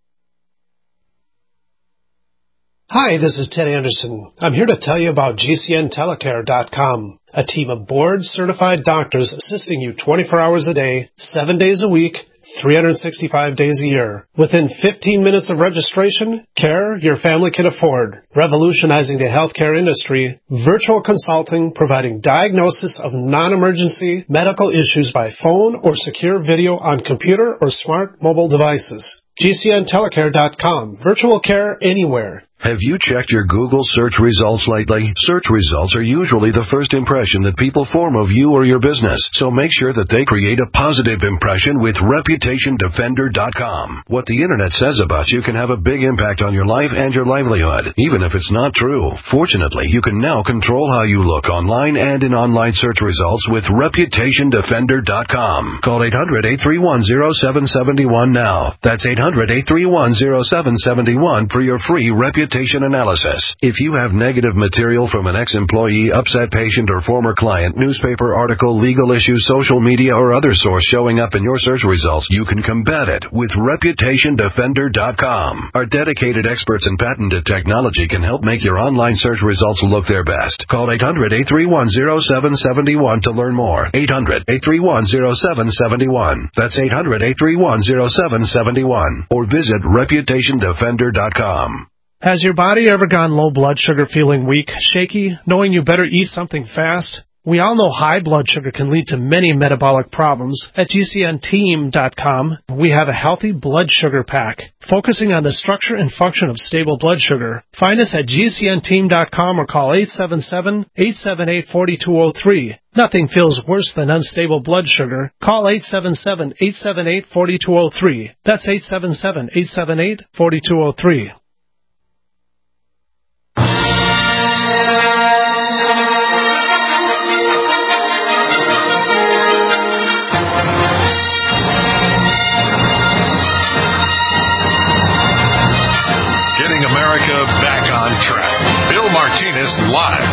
Hi, this is Ted Anderson. I'm here to tell you about GCNTelecare.com, a team of board-certified doctors assisting you 24 hours a day, 7 days a week, 365 days a year. Within 15 minutes of registration, care your family can afford. Revolutionizing the healthcare industry, virtual consulting providing diagnosis of non-emergency medical issues by phone or secure video on computer or smart mobile devices. GCNTelecare.com. Virtual care anywhere. Have you checked your Google search results lately? Search results are usually the first impression that people form of you or your business, so make sure that they create a positive impression with ReputationDefender.com. What the Internet says about you can have a big impact on your life and your livelihood, even if it's not true. Fortunately, you can now control how you look online and in online search results with ReputationDefender.com. Call 800-831-0771 now. That's 800-831-0771 for your free reputation analysis. If you have negative material from an ex-employee, upset patient, or former client, newspaper article, legal issue, social media, or other source showing up in your search results, you can combat it with ReputationDefender.com. Our dedicated experts in patented technology can help make your online search results look their best. Call 800-831-0771 to learn more. 800-831-0771. That's 800-831-0771. Or visit ReputationDefender.com. Has your body ever gone low blood sugar, feeling weak, shaky, knowing you better eat something fast? We all know high blood sugar can lead to many metabolic problems. At GCNteam.com, we have a healthy blood sugar pack, focusing on the structure and function of stable blood sugar. Find us at GCNteam.com or call 877-878-4203. Nothing feels worse than unstable blood sugar. Call 877-878-4203. That's 877-878-4203. America back on track. Bill Martinez Live.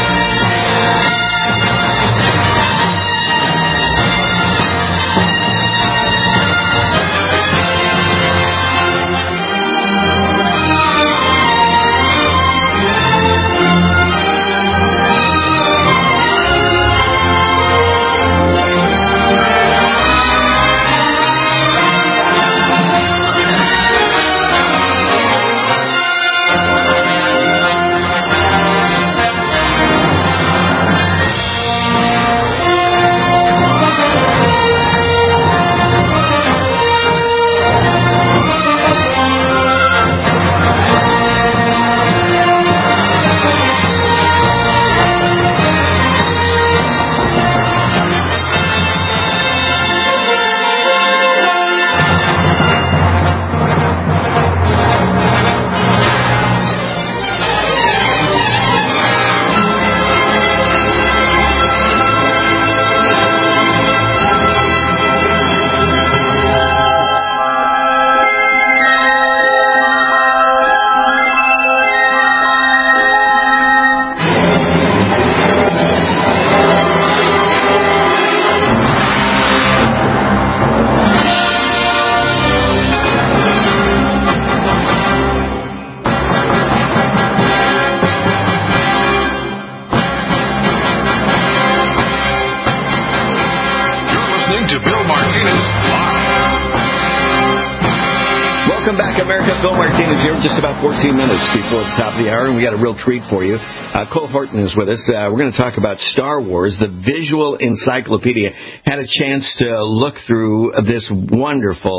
Bill Martinez here, just about 14 minutes before the top of the hour, and we got a real treat for you. Cole Horton is with us. We're going to talk about Star Wars, the visual encyclopedia. Had a chance to look through this wonderful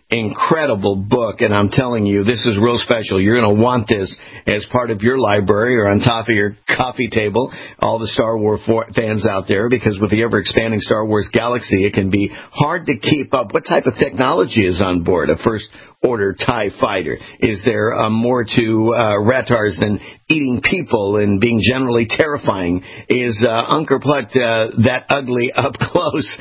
incredible book, and I'm telling you, this is real special. You're going to want this as part of your library or on top of your coffee table, all the Star Wars fans out there, because with the ever-expanding Star Wars galaxy, it can be hard to keep up. What type of technology is on board a first-order TIE fighter? Is there more to Ratars than eating people and being generally terrifying? Is Unker Plutt that ugly up close?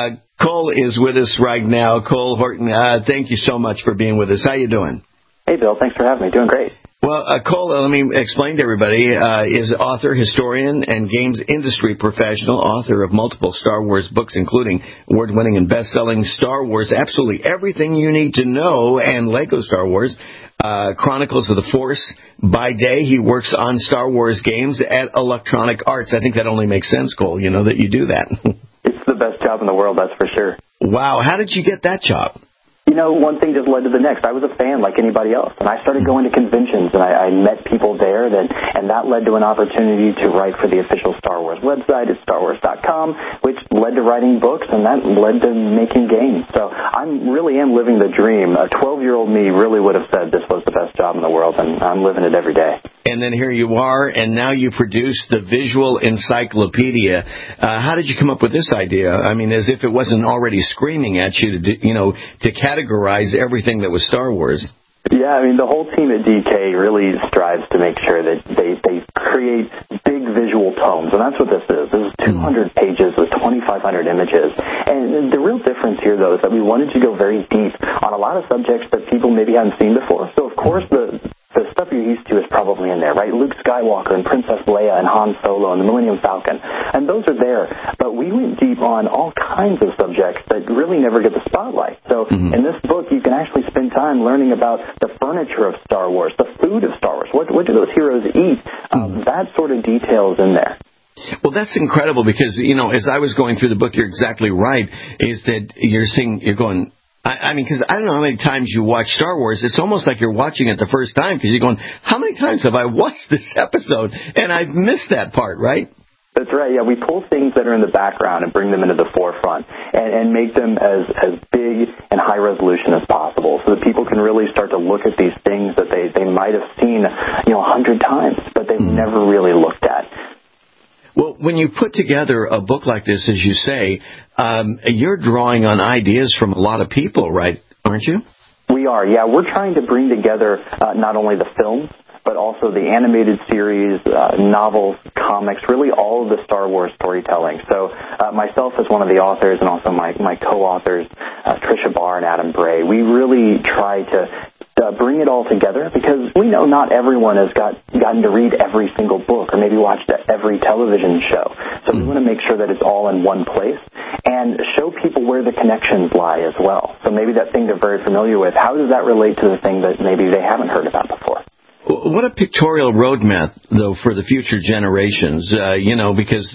Cole is with us right now. Cole Horton, thank you so much for being with us. How you doing? Hey, Bill. Thanks for having me. Doing great. Well, Cole, let me explain to everybody, is author, historian, and games industry professional, author of multiple Star Wars books, including award-winning and best-selling Star Wars, absolutely everything you need to know, and Lego Star Wars, Chronicles of the Force. By day, he works on Star Wars games at Electronic Arts. I think that only makes sense, Cole, that you do that. It's the best job in the world, that's for sure. Wow. How did you get that job? One thing just led to the next. I was a fan like anybody else, and I started going to conventions, and I met people there, and that led to an opportunity to write for the official Star Wars website at StarWars.com, which led to writing books, and that led to making games. So I really am living the dream. A 12-year-old me really would have said this was the best job in the world, and I'm living it every day. And then here you are, and now you produce the Visual Encyclopedia. How did you come up with this idea? I mean, as if it wasn't already screaming at you to categorize everything that was Star Wars. Yeah, I mean, the whole team at DK really strives to make sure that they create big visual tomes, and that's what this is. This is 200 pages with 2,500 images. And the real difference here, though, is that we wanted to go very deep on a lot of subjects that people maybe haven't seen before. So, of course, the stuff you're used to is probably in there, right? Luke Skywalker and Princess Leia and Han Solo and the Millennium Falcon. And those are there. But we went deep on all kinds of subjects that really never get the spotlight. So in this book, you can actually spend time learning about the furniture of Star Wars, the food of Star Wars. What do those heroes eat? That sort of detail is in there. Well, that's incredible because, as I was going through the book, you're exactly right, is that you're going... I mean, because I don't know how many times you watch Star Wars. It's almost like you're watching it the first time because you're going, how many times have I watched this episode? And I've missed that part, right? That's right. Yeah, we pull things that are in the background and bring them into the forefront and make them as big and high resolution as possible so that people can really start to look at these things that they might have seen, 100 times, but they've never really looked at. Well, when you put together a book like this, as you say, you're drawing on ideas from a lot of people, right? Aren't you? We are, yeah. We're trying to bring together not only the films, but also the animated series, novels, comics, really all of the Star Wars storytelling. So myself as one of the authors and also my co-authors, Tricia Barr and Adam Bray, we really try to bring it all together because we know not everyone has gotten to read every single book or maybe watched every television show. So we want to make sure that it's all in one place and show people where the connections lie as well. So maybe that thing they're very familiar with, how does that relate to the thing that maybe they haven't heard about before? What a pictorial roadmap, though, for the future generations, because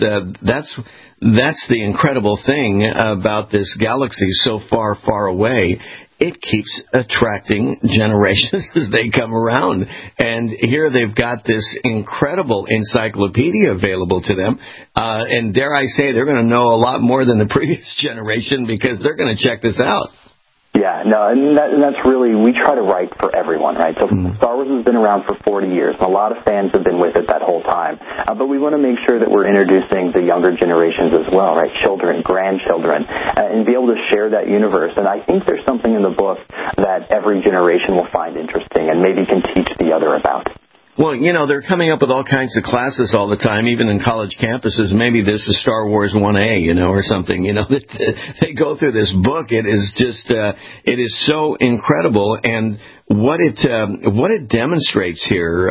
that's the incredible thing about this galaxy so far, far away. It keeps attracting generations as they come around. And here they've got this incredible encyclopedia available to them. And dare I say, they're going to know a lot more than the previous generation because they're going to check this out. Yeah, no, and that's really, we try to write for everyone, right? So Star Wars has been around for 40 years, and a lot of fans have been with it that whole time. But we want to make sure that we're introducing the younger generations as well, right? Children, grandchildren, and be able to share that universe. And I think there's something in the book that every generation will find interesting and maybe can teach the other about. Well, they're coming up with all kinds of classes all the time, even in college campuses. Maybe this is Star Wars 1A, or something. They go through this book. It is just, it is so incredible. And what it demonstrates here,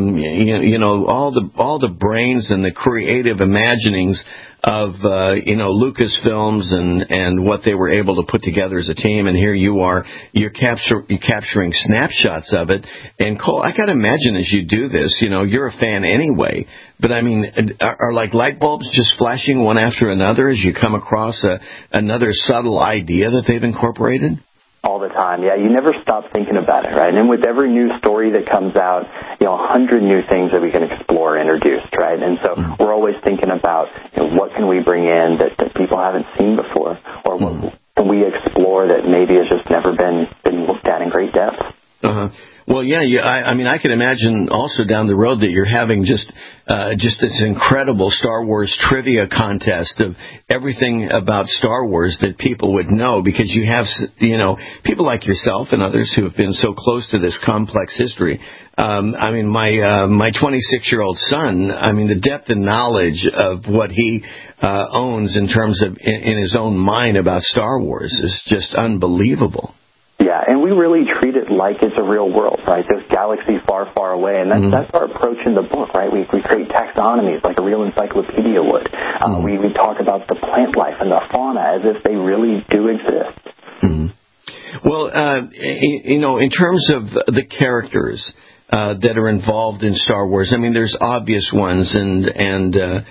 all the brains and the creative imaginings of, Lucasfilms and what they were able to put together as a team. And here you are, you're capturing snapshots of it. And Cole, I got to imagine as you do this, you're a fan anyway. But I mean, are like light bulbs just flashing one after another as you come across another subtle idea that they've incorporated? All the time, yeah. You never stop thinking about it, right? And with every new story that comes out, 100 new things that we can explore introduced, right? And so we're always thinking about what can we bring in that people haven't seen before, or we explore that maybe has just never been looked at in great depth. Well, yeah, I mean, I can imagine also down the road that you're having just this incredible Star Wars trivia contest of everything about Star Wars that people would know, because you have, people like yourself and others who have been so close to this complex history. I mean, my 26-year-old son, I mean, the depth and knowledge of what he owns in terms of in his own mind about Star Wars is just unbelievable. Yeah, and we really treat it like it's a real world, right? This galaxy far, far away, and that's our approach in the book, right? We create taxonomies like a real encyclopedia would. We talk about the plant life and the fauna as if they really do exist. Well, in terms of the characters that are involved in Star Wars, I mean, there's obvious ones, and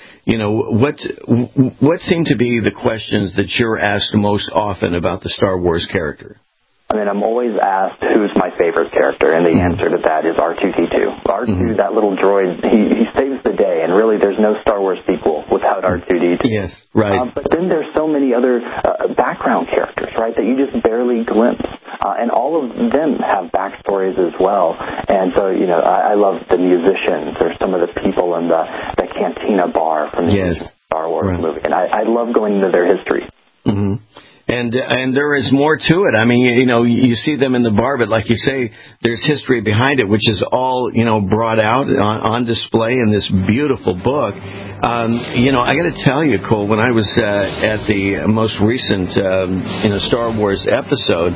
what seem to be the questions that you're asked most often about the Star Wars character? I mean, I'm always asked who's my favorite character, and the answer to that is R2-D2. R2, that little droid, he saves the day, and really there's no Star Wars sequel without R2-D2. Yes, right. But then there's so many other background characters, right, that you just barely glimpse. And all of them have backstories as well. And so, I love the musicians or some of the people in the Cantina bar from the Star Wars movie. And I love going into their history. And there is more to it. I mean, you see them in the bar, but like you say, there's history behind it, which is all, brought out on display in this beautiful book. I got to tell you, Cole, when I was at the most recent, Star Wars episode,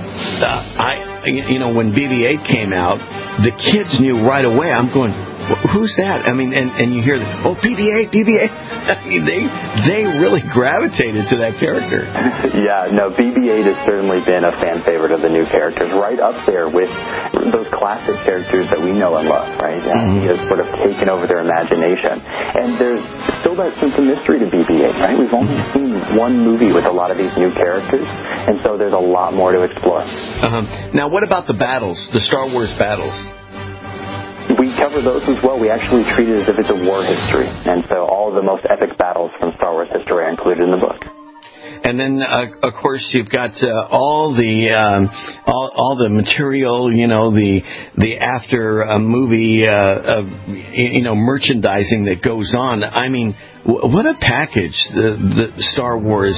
when BB-8 came out, the kids knew right away. I'm going, who's that? I mean, and you hear, BB-8. I mean, they really gravitated to that character. Yeah, no, BB-8 has certainly been a fan favorite of the new characters, right up there with those classic characters that we know and love, right? He has sort of taken over their imagination. And there's still that sense of mystery to BB-8, right? We've only seen one movie with a lot of these new characters, and so there's a lot more to explore. Now, what about the battles, the Star Wars battles? We cover those as well. We actually treat it as if it's a war history. And so all of the most epic battles from Star Wars history are included in the book. And then, of course, you've got all the material, the after movie, merchandising that goes on. I mean, what a package the Star Wars,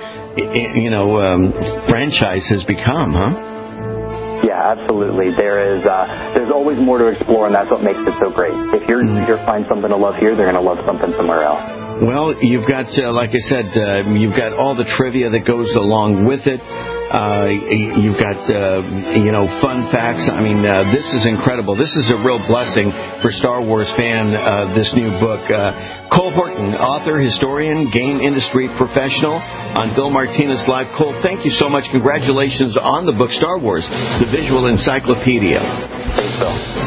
franchise has become, huh? Yeah, absolutely. There's always more to explore, and that's what makes it so great. If you're find something to love here, they're going to love something somewhere else. Well, you've got, like I said, you've got all the trivia that goes along with it. You've got, fun facts. I mean, this is incredible. This is a real blessing for Star Wars fan, this new book. Cole Horton, author, historian, game industry professional on Bill Martinez Live. Cole, thank you so much. Congratulations on the book Star Wars, the Visual Encyclopedia. Thanks, Bill.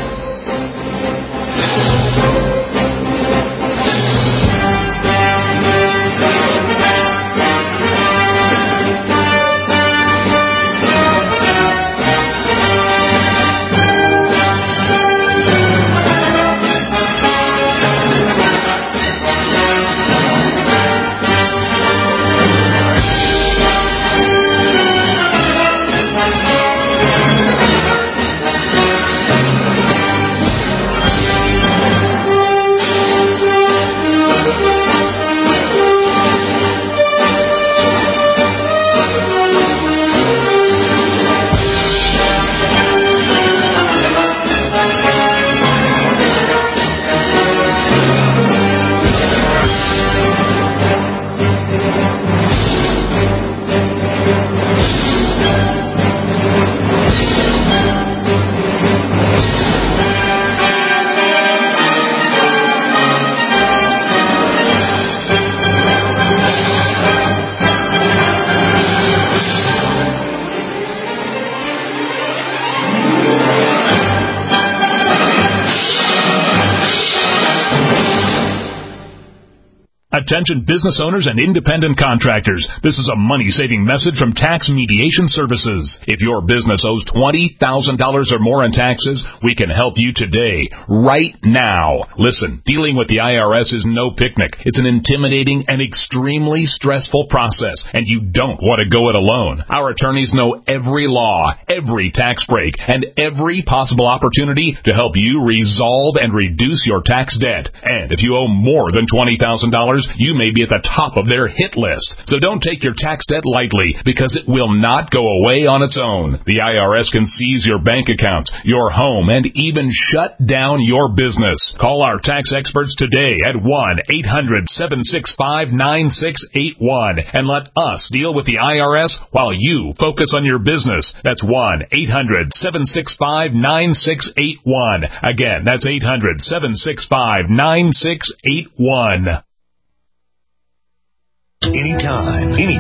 Attention business owners and independent contractors. This is a money-saving message from Tax Mediation Services. If your business owes $20,000 or more in taxes, we can help you today, right now. Listen, dealing with the IRS is no picnic. It's an intimidating and extremely stressful process, and you don't want to go it alone. Our attorneys know every law, every tax break, and every possible opportunity to help you resolve and reduce your tax debt. And if you owe more than $20,000, you may be at the top of their hit list. So don't take your tax debt lightly, because it will not go away on its own. The IRS can seize your bank accounts, your home, and even shut down your business. Call our tax experts today at 1-800-765-9681 and let us deal with the IRS while you focus on your business. That's 1-800-765-9681. Again, that's 800-765-9681. Anytime,